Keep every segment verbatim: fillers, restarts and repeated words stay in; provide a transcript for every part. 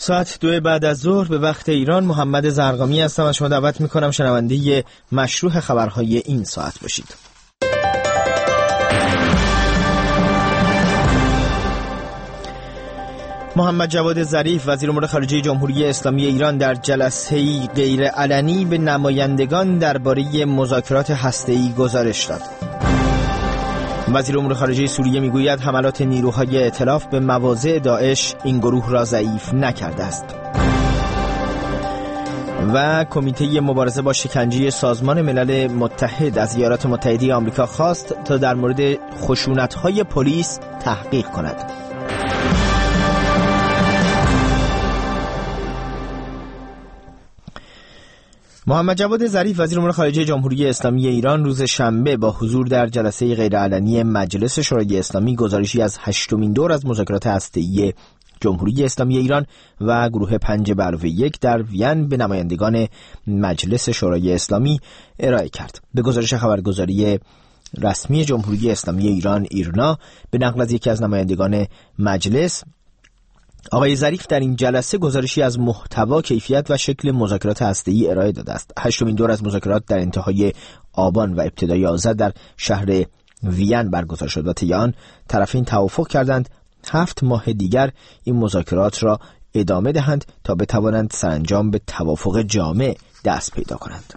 ساعت دو بعد از ظهر به وقت ایران. محمد زرقامی هستم و شما دعوت میکنم شنونده مشروع خبرهای این ساعت باشید. محمد جواد ظریف وزیر امور خارجه جمهوری اسلامی ایران در جلسه‌ای غیرعلنی به نمایندگان درباره مذاکرات هسته‌ای گزارش داد. وزیر امور خارجه سوریه میگوید حملات نیروهای ائتلاف به مواضع داعش این گروه را ضعیف نکرده است. و کمیته مبارزه با شکنجه سازمان ملل متحد از ایالات متحده آمریکا خواست تا در مورد خشونت‌های پلیس تحقیق کند. محمد جواد ظریف وزیر امور خارجه جمهوری اسلامی ایران روز شنبه با حضور در جلسه غیرعلنی مجلس شورای اسلامی گزارشی از هشتمین دور از مذاکرات هسته‌ای جمهوری اسلامی ایران و گروه پنج به علاوه یک در وین به نمایندگان مجلس شورای اسلامی ارائه کرد. به گزارش خبرگزاری رسمی جمهوری اسلامی ایران ایرنا به نقل از یکی از نمایندگان مجلس، آقای ظریف در این جلسه گزارشی از محتوا، کیفیت و شکل مذاکرات هسته‌ای ارائه داده است. هشتمین دور از مذاکرات در انتهای آبان و ابتدای آذر در شهر وین برگزار شد و طی آن طرفین توافق کردند هفت ماه دیگر این مذاکرات را ادامه دهند تا بتوانند سرانجام به توافق جامع دست پیدا کنند.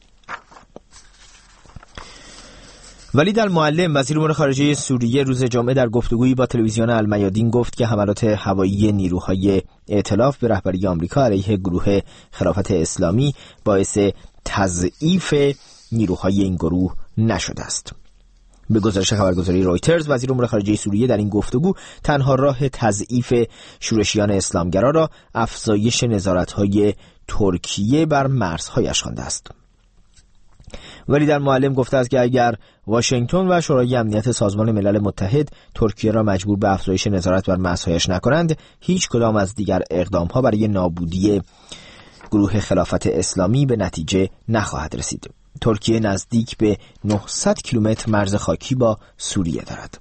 ولید المعلم وزیر امور خارجه سوریه روز جمعه در گفتگویی با تلویزیون المیادین گفت که حملات هوایی نیروهای ائتلاف به رهبری آمریکا علیه گروه خلافت اسلامی باعث تضعیف نیروهای این گروه نشده است. به گزارش خبرگزاری رویترز، وزیر امور خارجه سوریه در این گفتگو تنها راه تضعیف شورشیان اسلامگرا را افزایش نظارت‌های ترکیه بر مرزهایش خوانده است. ولی در معلم گفته است که اگر واشنگتن و شورای امنیت سازمان ملل متحد ترکیه را مجبور به افزایش نظارت بر مرزهایش نکنند، هیچ کدام از دیگر اقدام‌ها برای نابودی گروه خلافت اسلامی به نتیجه نخواهد رسید. ترکیه نزدیک به نهصد کیلومتر مرز خاکی با سوریه دارد.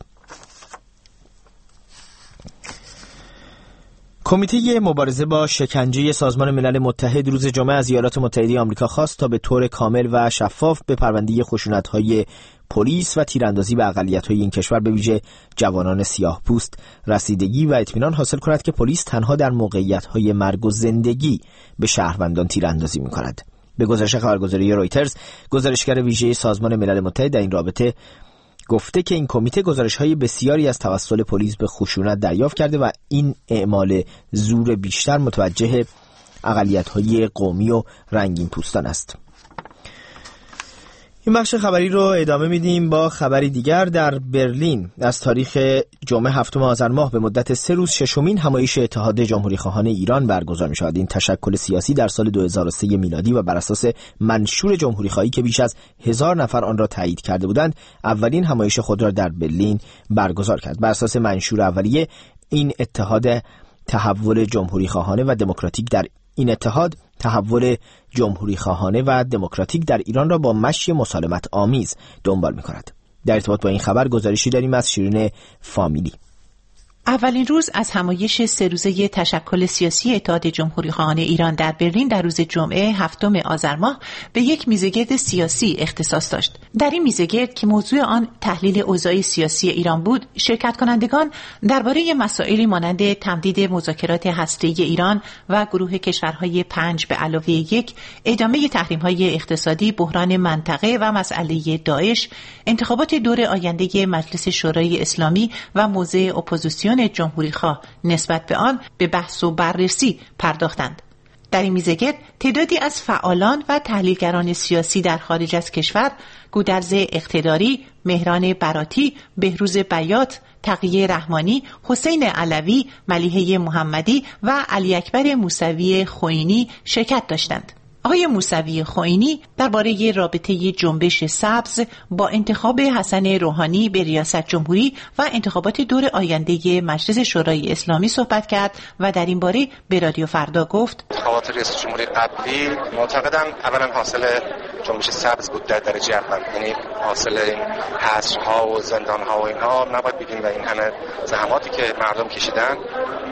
کمیته مبارزه با شکنجه سازمان ملل متحد روز جمعه از ایالات متحده آمریکا خواست تا به طور کامل و شفاف به پرونده خشونت‌های پلیس و تیراندازی به اقلیت‌های این کشور به ویژه جوانان سیاه‌پوست رسیدگی و اطمینان حاصل کند که پلیس تنها در موقعیت‌های مرگ و زندگی به شهروندان تیراندازی می‌کند. به گزارش خبرگزاری رویترز، گزارشگر ویژه سازمان ملل متحد در این رابطه گفته که این کمیته گزارش‌های بسیاری از توسل پلیس به خشونت دریافت کرده و این اعمال زور بیشتر متوجه اقلیت‌های قومی و رنگین پوستان است. این بخش خبری رو ادامه میدیم با خبری دیگر. در برلین از تاریخ جمعه هفتم آذر ماه به مدت سه روز ششمین همایش اتحاد جمهوری خواهان ایران برگزار می شود. این تشکل سیاسی در سال دو هزار و سه میلادی و بر اساس منشور جمهوری خواهی که بیش از هزار نفر آن را تایید کرده بودند، اولین همایش خود را در برلین برگزار کرد. بر اساس منشور اولیه این اتحاد تحول جمهوری خواهانه و دموکراتیک در این اتحاد تحول جمهوری خواهانه و دموکراتیک در ایران را با مشی مسالمت آمیز دنبال می‌کند. در ارتباط با این خبر گزارشی داریم از شیرین فامیلی. اولین روز از همایش سه روزه تشکل سیاسی اتحاد جمهوری خواهان ایران در برلین در روز جمعه هفتم آذر ماه به یک میزگرد سیاسی اختصاص داشت. در این میزگرد که موضوع آن تحلیل اوضاع سیاسی ایران بود، شرکت کنندگان درباره مسائلی مانند تمدید مذاکرات هسته‌ای ایران و گروه کشورهای پنج به علاوه یک، ادامه تحریم‌های اقتصادی، بحران منطقه و مسئله داعش، انتخابات دور آینده مجلس شورای اسلامی و موضع اپوزیسیون جمهوری خواه نسبت به آن به بحث و بررسی پرداختند. در این میزگرد تعدادی از فعالان و تحلیلگران سیاسی در خارج از کشور، گودرز اقتداری، مهران براتی، بهروز بیات، تقیه رحمانی، حسین علوی، ملیحه محمدی و علی اکبر موسوی خوئینی شرکت داشتند. آقای موسوی خوئینی درباره رابطه جنبش سبز با انتخاب حسن روحانی به ریاست جمهوری و انتخابات دور آینده مجلس شورای اسلامی صحبت کرد و در این باره به رادیو فردا گفت: انتخابات ریاست جمهوری قبلی معتقدم اولا حاصل جنبش سبز بود در درجه اول، یعنی حاصل این حصرها و زندانها و اینها نباید بگیم و این همه زحماتی که مردم کشیدن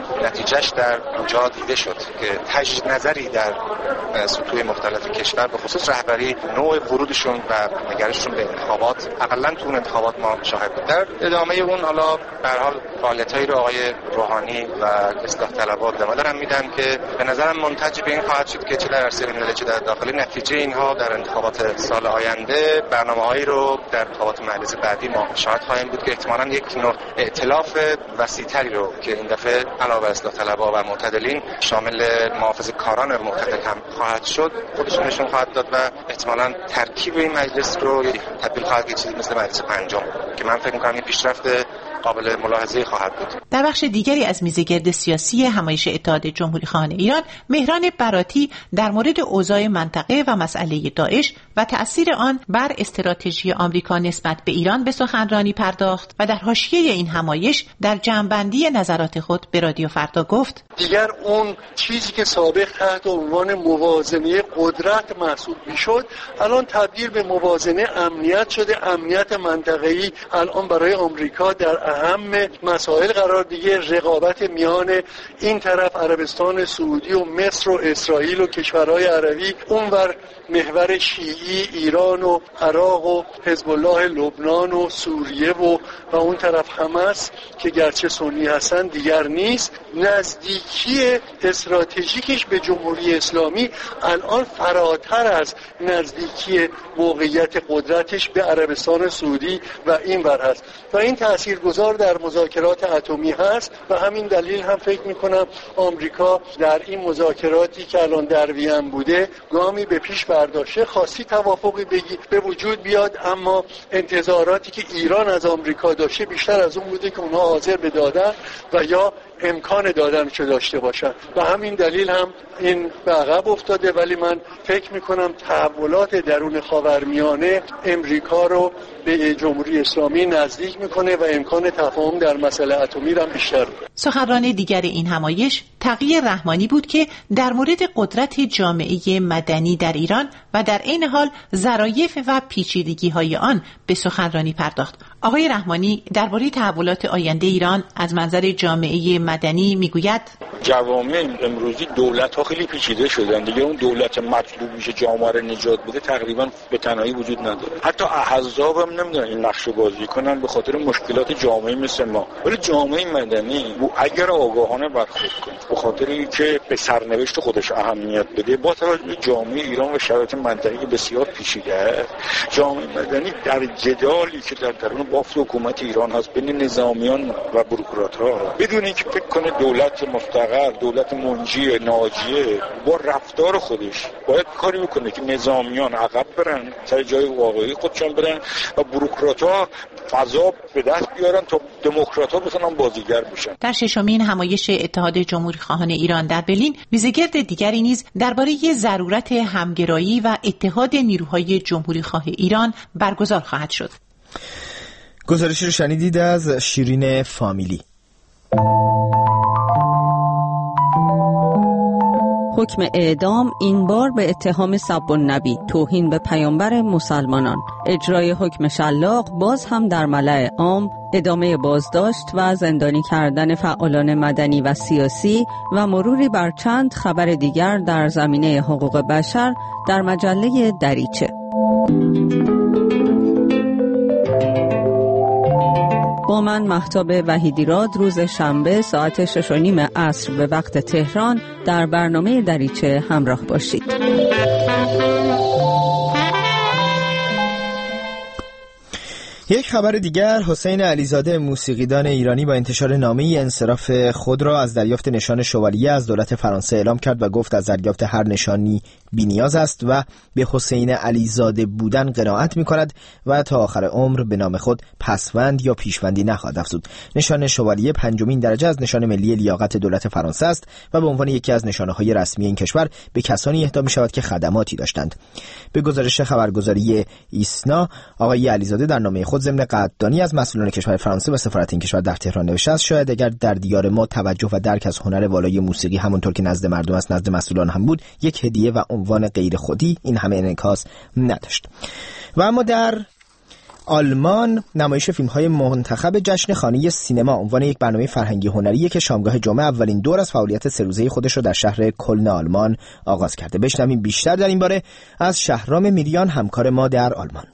نتیجهش در اونجا دیده شد که تجدید نظری در سطوح مختلف کشور به خصوص رهبری نوع ورودشون و نگرششون به انتخابات حداقل تو اون انتخابات ما شاهد بود. در ادامه اون حالا به هر حال فعالیتایی رو آقای روحانی و اصلاح طلبها ادامه دارن میدن که به نظرم منتج به این خواهد شد که چه در عرصه ملی چه در داخلی نتیجه اینها در انتخابات سال آینده برنامه‌هایی رو در انتخابات مجلس بعدی ما شاهد خواهیم بود که احتمالاً یک نوع ائتلاف وسیع‌تری رو که این دفعه علاوه بر اصلاح طلبها و معتدلین شامل محافظه‌کاران معتدل هم خواهد شد خودشون نشون خواهد داد و احتمالاً ترکیب این مجلس رو تبدیل خواهد به چیزی مثل مجلس پنجم که من فکر می‌کنم این پیشرفت قابل ملاحظه خواهد بود. در بخش دیگری از میزگرد سیاسی همایش اتحاد جمهوری‌خواهان ایران، مهران براتی در مورد اوضاع منطقه و مسئله داعش و تأثیر آن بر استراتژی آمریکا نسبت به ایران به سخنرانی پرداخت و در حاشیه این همایش در جمع‌بندی نظرات خود به رادیو فردا گفت: دیگر اون چیزی که سابق تحت عنوان موازنه قدرت محسوب میشد الان تبدیل به موازنه امنیت شده. امنیت منطقه‌ای الان برای آمریکا در اهم مسائل قرار دیگه. رقابت میان این طرف عربستان سعودی و مصر و اسرائیل و کشورهای عربی، اونور محور شیعی ایران و عراق و حزب الله لبنان و سوریه و و اون طرف حماس که گرچه سنی هستن دیگر نیست. نزدیکی استراتژیکش به جمهوری اسلامی الان فراتر از نزدیکی موقعیت قدرتش به عربستان سعودی و این ور هست و این تاثیرگذار در مذاکرات اتمی هست و همین دلیل هم فکر میکنم آمریکا در این مذاکراتی که الان در وین بوده گامی به پیش برداشته. خاصی توافقی بگی به وجود بیاد، اما انتظاراتی که ایران از آمریکا داشته بیشتر از اون بوده که اونها حاضر به دادن و یا امکان دادنشو داشته باشن و همین دلیل هم این به عقب افتاده. ولی من فکر میکنم تحولات درون خاورمیانه امریکا رو به جمهوری اسلامی نزدیک میکنه و امکان تفاهم در مسئله اتمی هم بیشتر. سخنران دیگر این همایش تقی رحمانی بود که در مورد قدرت جامعه مدنی در ایران و در عین حال ظرافت و پیچیدگی‌های آن به سخنرانی پرداخت. آقای رحمانی درباره تحولات آینده ایران از منظر جامعه مدنی میگوید: جوامع امروزی دولت‌ها خیلی پیچیده شدن دیگه. اون دولت مطلوب میشه جامعه رو نجات بده تقریبا به تنهایی وجود نداره. حتی احزاب هم نمیدونن این نقش بازی کنن به خاطر مشکلات جامعه مثل ما. ولی جامعه مدنی اگر آگاهانه برخورد کنه به خاطر اینکه به سرنوشت خودش اهمیت بده با توجه به جامعه ایران و شرایط منطقه‌ای بسیار پیچیده است، جامعه مدنی در جدالی که در درون بافت حکومت ایران هست بین نظامیان و بوروکرات‌ها بدون اینکه فکر کنه دولت مستقر، دولت منجی ناجیه، با رفتار خودش باید کاری بکنه که نظامیان عقب برن، سر جای واقعی خودشون برن و بوروکرات‌ها فضا به دست بیارن تا دموکرات‌ها بتونن بازیگر بشن. در ششمین همایش اتحاد جمهوری‌خواهان ایران در برلین، میزگرد دیگری نیز درباره ضرورت همگرایی و اتحاد نیروهای جمهوری‌خواه ایران برگزار خواهد شد. گزارشی رو شنیدید از شیرین فامیلی. حکم اعدام این بار به اتهام سب النبی، توهین به پیامبر مسلمانان. اجرای حکم شلاق باز هم در ملأ عام، ادامه بازداشت و زندانی کردن فعالان مدنی و سیاسی و مروری بر چند خبر دیگر در زمینه حقوق بشر در مجله دریچه. با من مهتاب وحیدیراد روز شنبه ساعت شش و نیم عصر به وقت تهران در برنامه دریچه همراه باشید. یک خبر دیگر، حسین علیزاده موسیقیدان ایرانی با انتشار نامه‌ای انصراف خود را از دریافت نشان شوالیه از دولت فرانسه اعلام کرد و گفت از دریافت هر نشانی بی‌نیاز است و به حسین علیزاده بودن قناعت می‌کند و تا آخر عمر به نام خود پسوند یا پیشوندی نخواهد افزود. نشان شوالیه پنجمین درجه از نشان ملی لیاقت دولت فرانسه است و به عنوان یکی از نشانه‌های رسمی این کشور به کسانی اهدا می‌شود که خدماتی داشتند. به گزارش خبرگزاری ایسنا، آقای علیزاده در نامه خود ضمن قدردانی از مسئولان کشور فرانسه و سفارت این کشور در تهران نوشته است: شاید اگر در دیار ما توجه و درک از هنر والای موسیقی همونطور که نزد مردم است نزد مسئولان هم بود، یک هدیه و عنوان غیر خودی این همه انعکاس نداشت. و اما در آلمان نمایش فیلم‌های منتخب جشن خانه سینما عنوان یک برنامه فرهنگی هنریه که شامگاه جمعه اولین دور از فعالیت سه روزه خودش رو در شهر کلن آلمان آغاز کرده. بشنویم بیشتر در این باره از شهرام میریان، همکار ما در آلمان.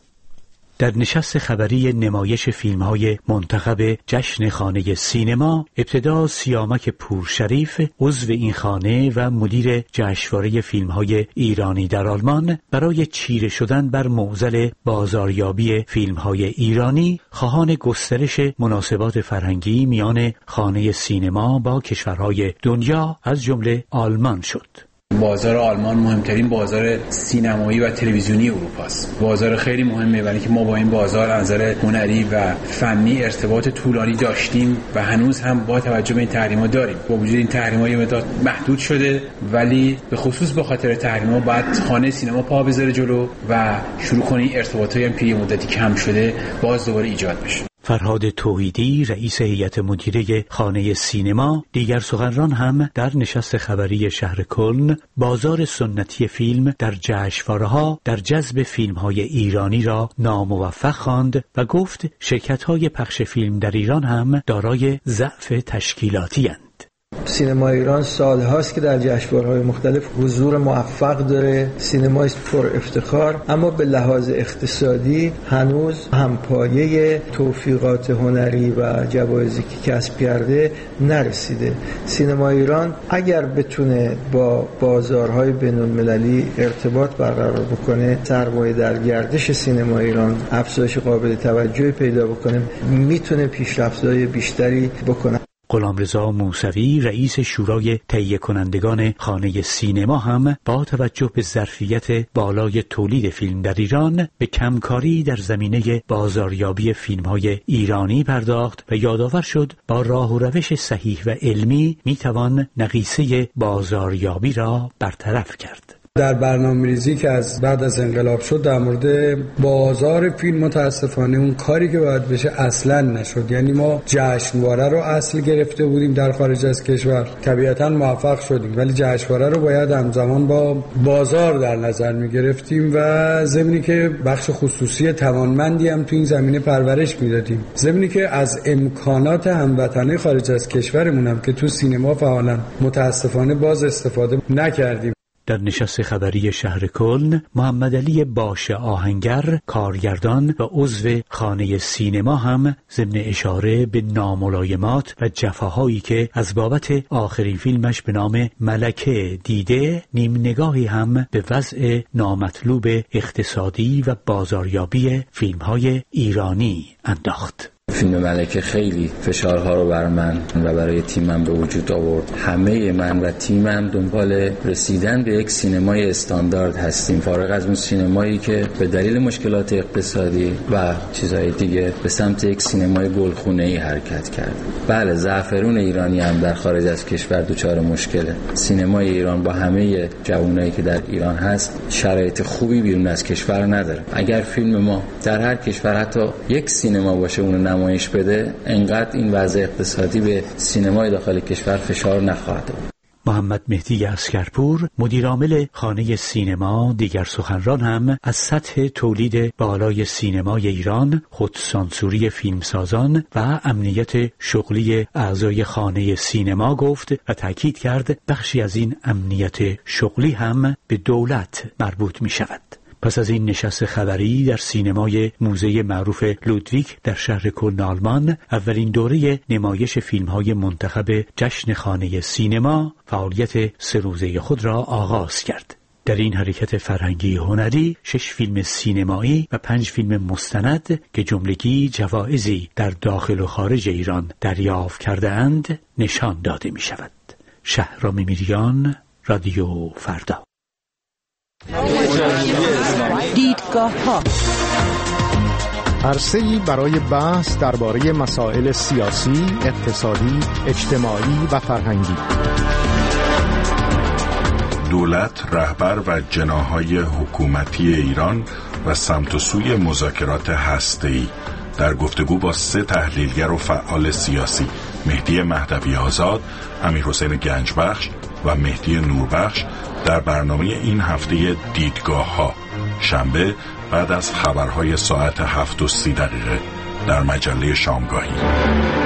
در نشست خبری نمایش فیلم‌های منتخب جشن خانه سینما، ابتدا سیامک پورشریف، عضو این خانه و مدیر جشنواره فیلم‌های ایرانی در آلمان، برای چیره شدن بر معضل بازاریابی فیلم‌های ایرانی، خواهان گسترش مناسبات فرهنگی میان خانه سینما با کشورهای دنیا از جمله آلمان شد. بازار آلمان مهمترین بازار سینمایی و تلویزیونی اروپا است. بازار خیلی مهمه، برای اینکه ما با این بازار از نظر هنری و فنی ارتباط طولانی داشتیم و هنوز هم با توجه به این تحریم‌ها داریم. با وجود این تحریم‌ها یه مقدار محدود شده، ولی به خصوص به خاطر تحریم‌ها باید خانه سینما پا بذاره جلو و شروع کنه ارتباطایی هم که یه مدتی کم شده باز دوباره ایجاد بشه. فرهاد توحیدی، رئیس هیئت مدیره خانه سینما، دیگر سخنران هم در نشست خبری شهر کلن بازار سنتی فیلم در جشنواره‌ها در جذب فیلم‌های ایرانی را ناموفق خواند و گفت شرکت‌های پخش فیلم در ایران هم دارای ضعف تشکیلاتی اند. سینما ایران سال هاست که در جشنواره‌های مختلف حضور موفق داره، سینمای پر افتخار، اما به لحاظ اقتصادی هنوز همپایه توفیقات هنری و جوایزی که کسب کرده نرسیده. سینما ایران اگر بتونه با بازارهای بین‌المللی ارتباط برقرار بکنه، سرمایه در گردش سینما ایران افزایش قابل توجهی پیدا بکنه، میتونه پیشرفت‌های بیشتری بکنه. غلامرضا موسوی، رئیس شورای تهیه کنندگان خانه سینما، هم با توجه به ظرفیت بالای تولید فیلم در ایران به کمکاری در زمینه بازاریابی فیلم‌های ایرانی پرداخت و یادآور شد با راه و روش صحیح و علمی میتوان نقیصه بازاریابی را برطرف کرد. در برنامه‌ریزی که از بعد از انقلاب شد در مورد بازار فیلم متاسفانه اون کاری که باید بشه اصلا نشد. یعنی ما جشنواره رو اصل گرفته بودیم در خارج از کشور، طبیعتاً موفق شدیم، ولی جشنواره رو باید همزمان با بازار در نظر می‌گرفتیم و زمینی که بخش خصوصی توانمندی هم تو این زمینه پرورش میدادیم، زمینی که از امکانات هموطنان خارج از کشورمون هم که تو سینما فعالن متاسفانه باز استفاده نکردیم. در نشست خبری شهر کلن، محمد علی باش آهنگر، کارگردان و عضو خانه سینما، هم ضمن اشاره به ناملایمات و جفاهایی که از بابت آخرین فیلمش به نام ملکه دیده، نیم نگاهی هم به وضع نامطلوب اقتصادی و بازاریابی فیلم‌های ایرانی انداخت. فیلم ملکه خیلی فشارها رو بر من و برای تیمم به وجود آورد. همه من و تیمم دنبال رسیدن به یک سینمای استاندارد هستیم، فارغ از اون سینمایی که به دلیل مشکلات اقتصادی و چیزهای دیگه به سمت یک سینمای گلخونه‌ای حرکت کرد. بله، زعفرون ایرانی هم در خارج از کشور دچار مشکله. سینمای ایران با همه جوانایی که در ایران هست شرایط خوبی بیرون از کشور نداره. اگر فیلم ما در هر کشور حتی یک سینما باشه اون نمایش بده، انقدر این وضع اقتصادی به سینمای داخل کشور فشار نخواهد آورد. محمد مهدی عسکرپور، مدیر عامل خانه سینما، دیگر سخنران هم از سطح تولید بالای سینمای ایران، خودسانسوری فیلمسازان و امنیت شغلی اعضای خانه سینما گفت و تاکید کرد بخشی از این امنیت شغلی هم به دولت مربوط می شود. پس از این نشست خبری در سینمای موزه معروف لودویک در شهر کلن آلمان، اولین دوره نمایش فیلم‌های منتخب جشن خانه سینما فعالیت سه روزه خود را آغاز کرد. در این حرکت فرهنگی هنری، شش فیلم سینمایی و پنج فیلم مستند که جملگی جوایزی در داخل و خارج ایران دریافت کرده اند نشان داده می شود. شهرام میریان، رادیو فردا. دیدگاه ها، عرصه‌ای برای بحث درباره مسائل سیاسی، اقتصادی، اجتماعی و فرهنگی. دولت، رهبر و جناح‌های حکومتی ایران و سمت و سوی مذاکرات هسته‌ای در گفتگو با سه تحلیلگر و فعال سیاسی، مهدی مهدوی آزاد، امیرحسین گنجبخش و مهدی نوربخش، در برنامه این هفته دیدگاه ها شنبه بعد از خبرهای ساعت هفت و سی دقیقه در مجله شامگاهی.